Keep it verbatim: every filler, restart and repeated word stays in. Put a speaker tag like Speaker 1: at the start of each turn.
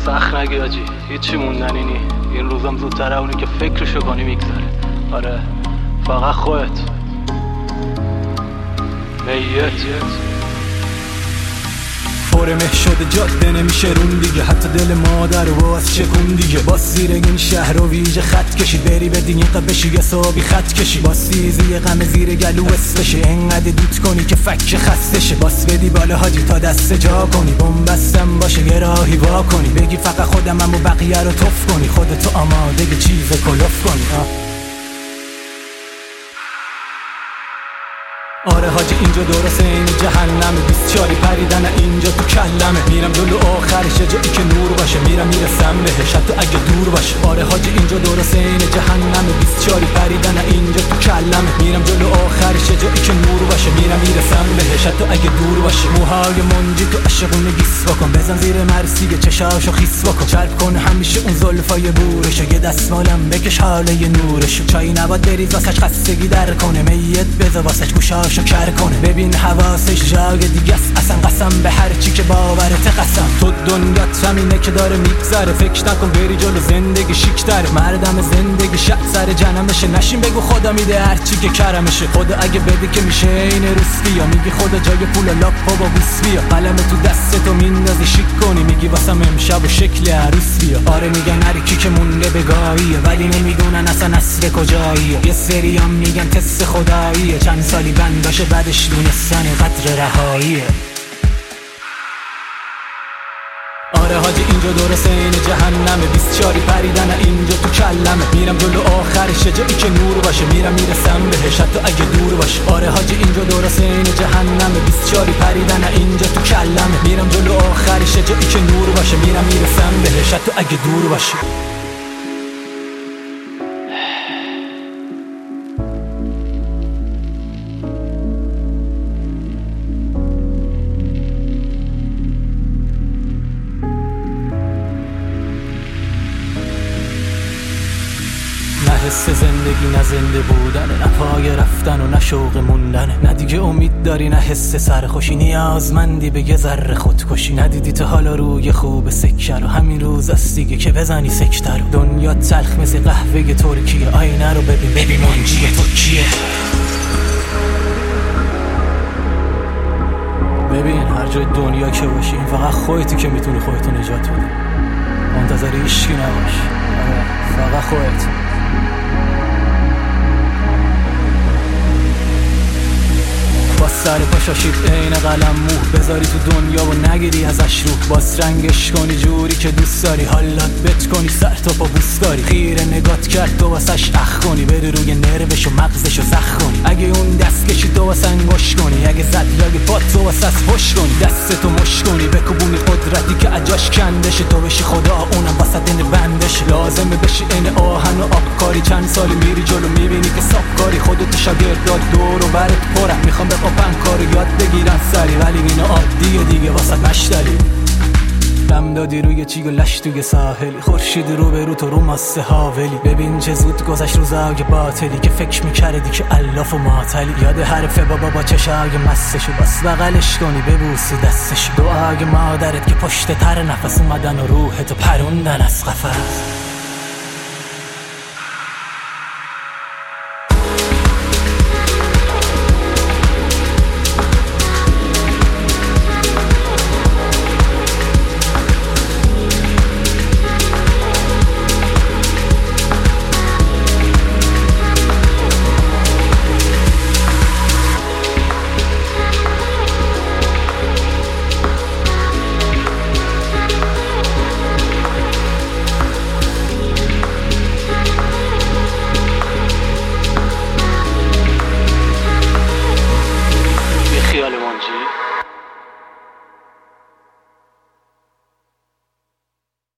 Speaker 1: سخت نگی آجی، هیچی موندنی نی. این روزم زودتره اونی که فکرشو کنی میگذره. آره فقط خودت میت
Speaker 2: پر مه شده جاده نمیشه رون دیگه، حتی دل مادر رو باز چکون دیگه. باز زیر این شهر رو ویژه خط کشید، بری به دینقه بشی حسابی خط کشی. باز سیزی غم زیر گلو بشه، انقدر دوت کنی که فک خسته شه. باز بدی بالا حاجی تا دست جا کنی، بومبستم باشه یه راهی وا کنی. بگی فقط خودمم و بقیه رو تف کنی، خودتو آماده که چیز کلوف کنی. آه. آره حاجی اینجا درسته این جهنمه، بیست چاری پریدن اینجا تو کلمه. میرم جلو آخرش جایی که نور باشه، میرم میرسم بهش حتی اگه دور باشه. آره حاجی اینجا درسته این جهنمه، بیست چاری پریدن اینجا تو کلمه. میرم جلو آخرش جایی که نور باشه، میرم میرسم بهش حتی اگه دور باشه. موهای منجی تو عشقونه گیس بکن، بزن زیر مرسیگه چشاشو خیس بکن. چرب کن همیشه اون زلفای بورشو، یه دستمالم بکش حاله نورشو. چای نباد بریز واسش خستگی در کنه، میت بذار واسش گوشاش شکر کنه. ببین حواسش جای دیگه است، اصلا قسم به هر چی که باورته قسم. تو دنیات همینه که داره میگذره، فکر نکن بری جلو زندگی شیک تره. مردم زندگی شق سر جنمشه، نشین بگو خدا میده هر چی که کرمشه. خدا اگه بده که میشه این روز بیا، میگی خدا جای پول لاپ و بوس بیا. قلم تو دست تو میندازی شیک کنی، میگی واسم امشب و شکل عروس بیا. آره میگن هر کی که مونده بگاهیه، ولی نمیدونن اصلا اصل کجاییه. یه سریام میگن تست خداییه، چند سالی بند باشه بعدش دونستن قدر رهاییه. آره حاجی اینجا درسته این جهنمه، بیست چاری پریدن اینجا تو کلمه. میرم جلو آخرش جایی که نور باشه، میرم میرسم بهش حتی اگه دور باشه. آره حاجی اینجا درسته این جهنمه، بیست چاری پریدن اینجا تو کلمه. میرم جلو آخرش جایی که نور باشه، میرم میرسم بهش حتی اگه دور باشه. نه حس زندگی نه زنده بودنه، نه پای رفتن و نه شوق موندنه. نه دیگه امید داری نه حس سرخوشی، نیازمندی به یه ذره خودکشی. ندیدی تا حالا روی خوب سکه رو، همین روز است دیگه که بزنی سکته رو. دنیا تلخ مثل قهوه ترکیه، آینه رو ببین ببین منجی تو کیه. ببین هر جای دنیا که باشی، این فقط خودتی که میتونی خودتو نجات بدی. منتظر هیچکی نباش، فقط خودت. با سر پاشاشید عین قلم مو، بذاری تو دنیا و نگیری ازش رو. باز رنگش کنی جوری که دوست داری، حالات بت کنی سر تا پا بوس داری. خیره نگات کرد تو واسش اخ کنی، بری روی نروش و مغزش رو زخ کنی. اگه اون دست کشید تو واسه انگوش کنی، اگه زد لای پات تو واسه خوش کنی. دستتو مش کنی بکوبونی قدرتی که اجاش کندشه، تو بشی خدا اونم واسه دین بندش. لازمه بشی این آهن و آبکاری، چند سالی میری جلو میبینی که سابکاری. خودت شاگردات دور و برت پرم، میخوام به پنج کارو یاد بگیرن سری، ولی اینا عادیه دیگه واسه مشتری. دم دادی روی چیگ و لش توی ساحلی، خورشید رو به رو تو رو ماسه هاولی. ببین چه زود گذشت روزای باطلی که فکر میکردی که الاف و معطلی. یاد حرف بابا با چشای مستشو، بس بغلش کنی ببوسی دستشو. دعای مادرت که پشت تر نفس اومدن و روحتو پروندن از قفس.